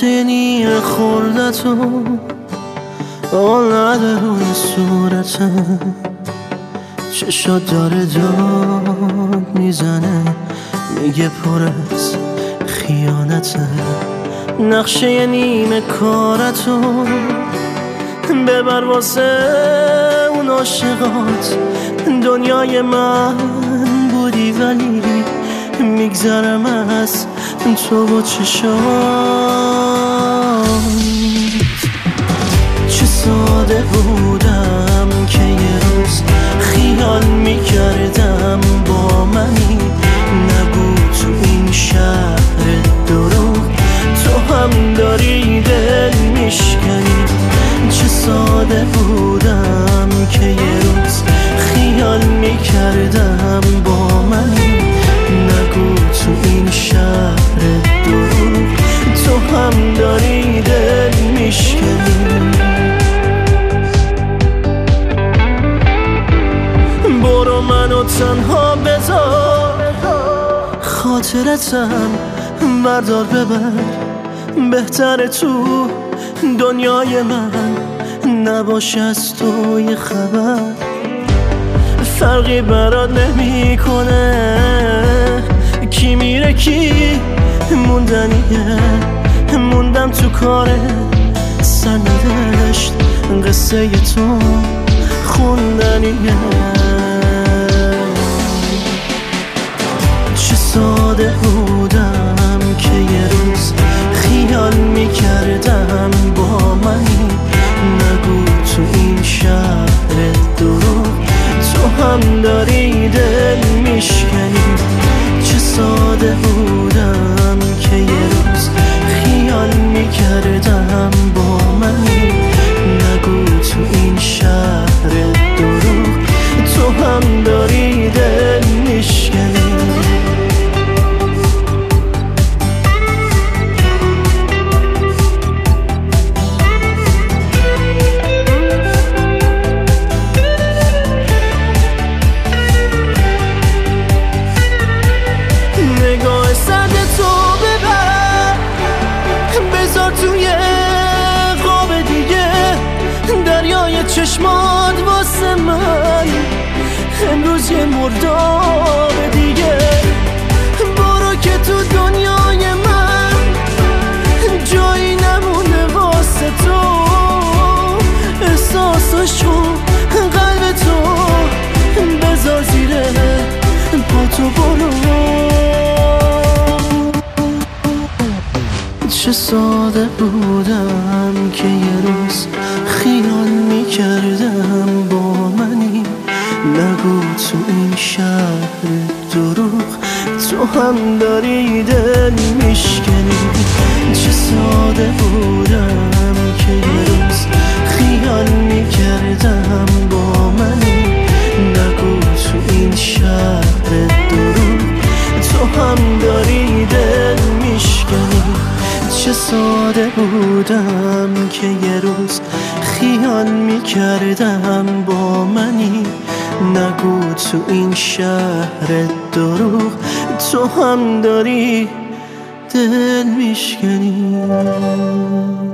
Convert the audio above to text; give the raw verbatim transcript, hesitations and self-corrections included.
توی نیمه خوردتو آن نده روی صورتم، چشات داره داد میزنه میگه پر از خیانته. نقشه نیمه کارتو ببر واسه اون عاشقات، دنیای من بودی ولی میگذرم از تو با چشات. چه ساده بودم که یه روز خیال میکردم با منی، نگو تو این شهر دروغ تو هم داری دل میشکنی. چه ساده بودم که یه روز خیال میکردم با منی، نگو تو این شهر دروغ تو هم داری دل میشکنی. برو منو تنها بذار، خاطرتم بردار ببر، بهتره تو دنیای من نباشه از تو یه خبر. فرقی برات نمیکنه کی میره کی موندنیه، موندم تو کار سرنوشت، قصه تو خوندنیه. چه ساده بودم که یه روز خیال میکردم با منی، نگو تو این شهر دروغ تو هم داری دل میشکنی. چه ساده بودم که یه روز خیال میکردم با منی، نگو تو این شهر دروغ تو هم داری دل میشکنی. چشمات واسه من امروز یه مرداب دیگه. برو که تو دنیای من جایی نمونه واسه تو، احساساشو قلب تو بذار زیره پا تو. برو چه ساده بودم که یه روز خیال میکردم با منی، نگو تو این شهر دروغ تو هم داری دل میشکنی. چه ساده بودم که یه روز خیال میکردم با منی، نگو تو این شهر دروغ تو هم داری دل میشکنی. چه ساده بودم که یه روز خیال میکردم با منی، نگو تو این شهر دروغ تو هم داری دل میشکنی.